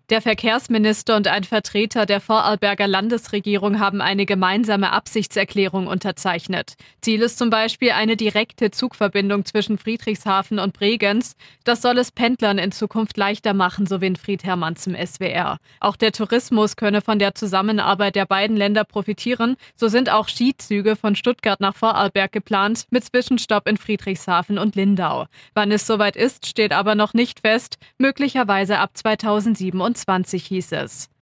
Der Verkehrsminister und ein Vertreter der Vorarlberger Landesregierung haben eine gemeinsame Absichtserklärung unterzeichnet. Ziel ist zum Beispiel eine direkte Zugverbindung zwischen Friedrichshafen und Bregenz. Das soll es Pendlern in Zukunft leichter machen, so Winfried Herrmann zum SWR. Auch der Tourismus könne von der Zusammenarbeit der beiden Länder profitieren. So sind auch Skizüge von Stuttgart nach Vorarlberg geplant, mit Zwischenstopp in Friedrichshafen und Lindau. Wann es soweit ist, steht aber noch nicht fest. Möglicherweise ab 2027 hieß es.